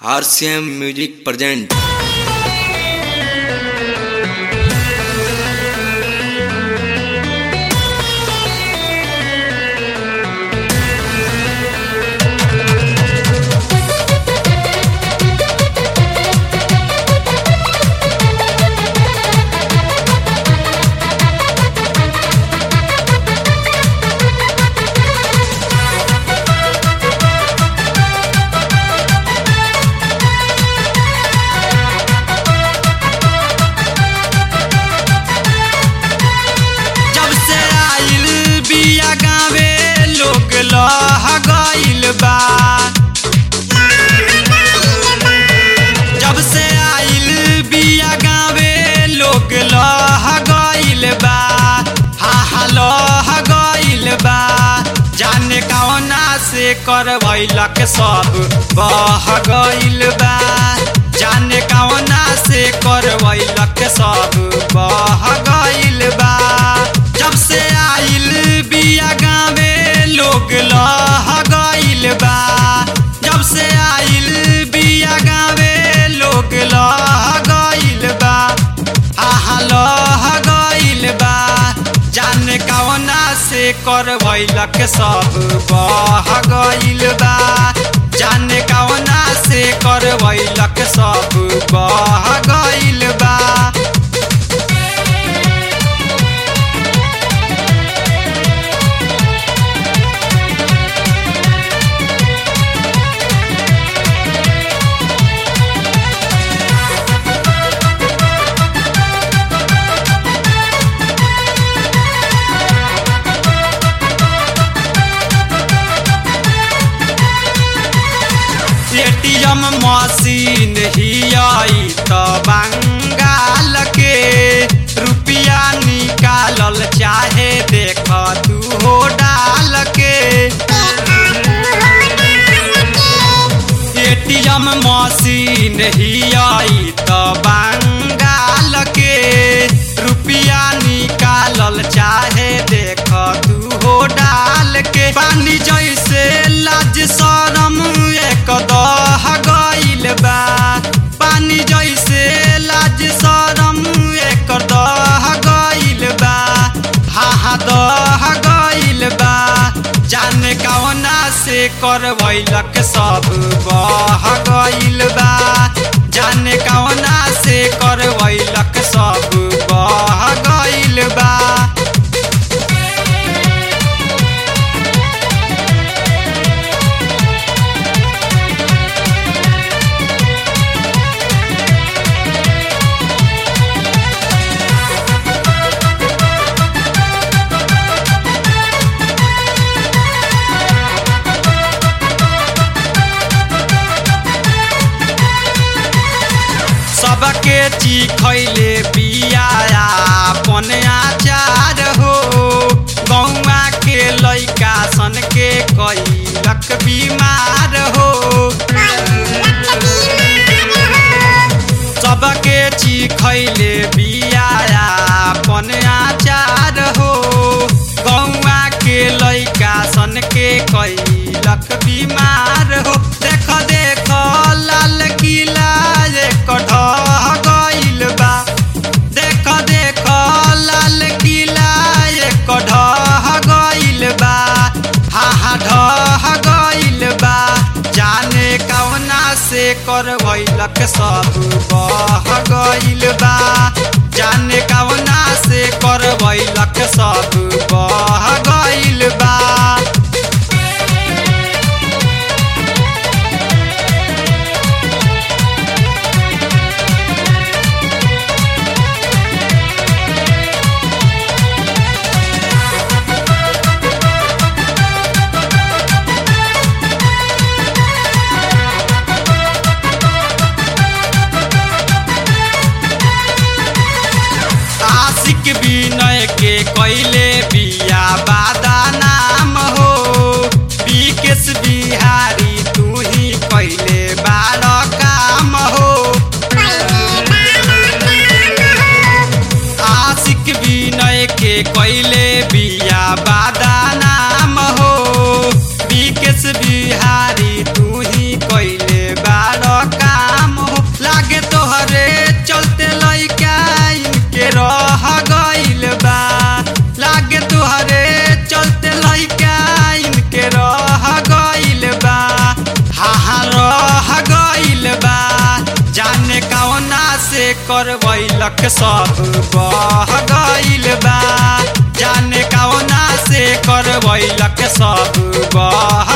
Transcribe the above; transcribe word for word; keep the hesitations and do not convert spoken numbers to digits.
आर C M music present. जब से आइल बिया गावे लोग लह गइल बा, हा हा लह गइल बा। जाने कौना से करवैलक सब बह गइल बा, जाने कौना से करवैलक सब बह गइल बा। जब से आइल बिया गावे लोग लह गइल बा, जब से आइल बिया गावे लोग लह गइल बा, आहा लह गइल बा। जाने कौना से करवैलक सब बह गइल बा, जाने कौना से करवैलक सब बह गइल बा। एटीएम मशीन ही आई तो बंगाल के रुपया निकालल चाहे देख तू हो डाल के। एटीएम मशीन ही आई तो बंगाल के रुपया निकालल चाहे देख तू हो डाल के। पानी जैसे लाज शरम एक दह गइल बा, पानी जैसे लाज शरम एक दह गइल बा, हा हा दह गइल बा। जाने कौना से करवैलक सब बह गइल बा, जाने कौना से करवैलक सब बह गइल बा। सबके चिखैले बिया अपन आचार हो, गौवा के लइका सन के कैलक बीमार हो। सबके चिखैले बिया अपन आचार हो, गौवा के लइका सन के कैलक बीमार हो। देख देख लाल किला एक ढह गइल बा, देख देख लाल किला एक ढह गइल बा, हा हा ढह गइल बा। जाने कौना से करवैलक सब बह गइल बा, जाने कौना से करवैलक सब बह गइल बा। आशिक विनय के कैले बिया करवैलक सब बह गइल बा। जाने कौना से करवैलक सब बह